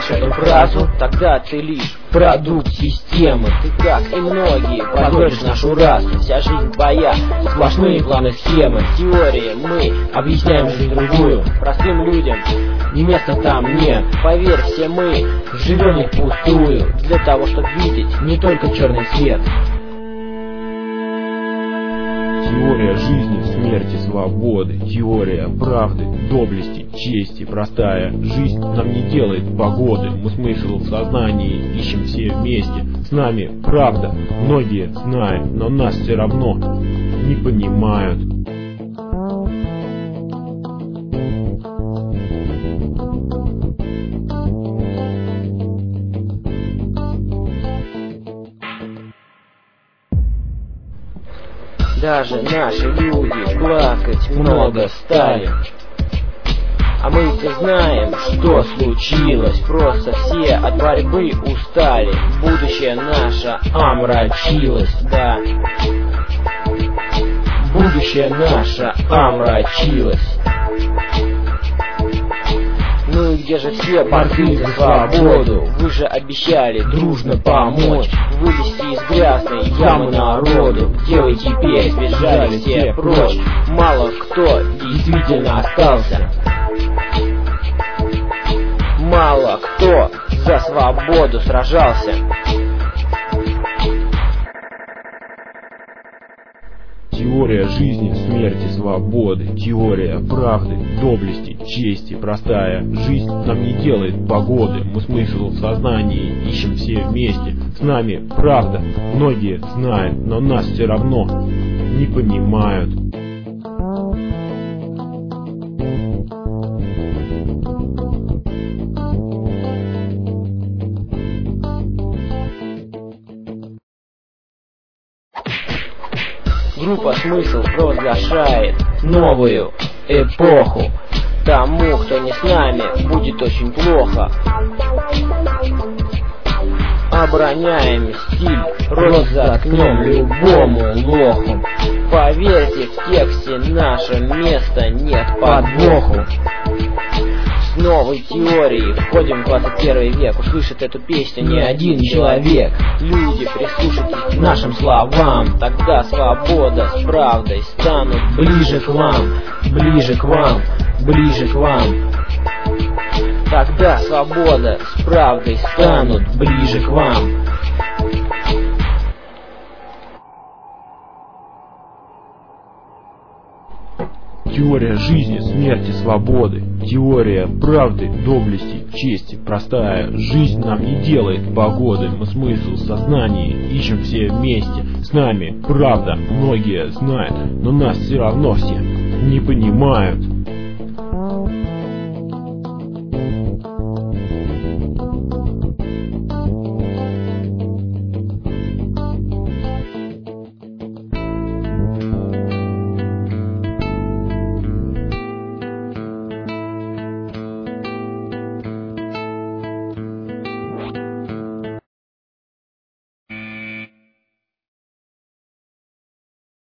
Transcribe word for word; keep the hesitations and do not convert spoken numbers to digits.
понимаешь эту фразу? Тогда ты лишь продукт системы. Ты, как и многие, подводишь нашу расу. Вся жизнь твоя, сплошные планы схемы. Теории мы объясняем жизнь другую. Простым людям ни места там нет. Поверь, все мы живем не впустую, для того, чтобы видеть не только черный цвет. Теория жизни, смерти, свободы, теория правды, доблести, чести, простая жизнь нам не делает погоды. Мы смысл в сознании ищем все вместе. С нами правда, многие знают, но нас все равно не понимают. Даже наши люди плакать много стали. А мы-то знаем, что случилось. Просто все от борьбы устали. Будущее наше омрачилось, да. Будущее наше омрачилось. Ну и где же все борцы за свободу? Вы же обещали дружно помочь вылезти из грязной ямы народу. Где вы теперь? Сбежали все прочь. Мало кто действительно остался. Мало кто за свободу сражался. Теория жизни, смерти, свободы, теория правды, доблести, чести, простая жизнь нам не делает погоды. Мы смысл в сознании ищем все вместе. С нами правда, многие знают, но нас все равно не понимают. Группа «Смысл» провозглашает новую эпоху. Тому, кто не с нами, будет очень плохо. Обороняем стиль, рот заткнем любому лоху. Поверьте, в тексте наше место нет подвоху. С новой теорией входим в двадцать первый век. Услышит эту песню не один человек. Люди, прислушайтесь к нашим словам. Тогда свобода с правдой станут ближе к вам, ближе к вам, ближе к вам. Тогда свобода с правдой станут ближе к вам. Теория жизни, смерти, свободы, теория правды, доблести, чести, простая жизнь нам не делает погоды. Мы смысл в сознании ищем все вместе. С нами правда, многие знают, но нас все равно все не понимают.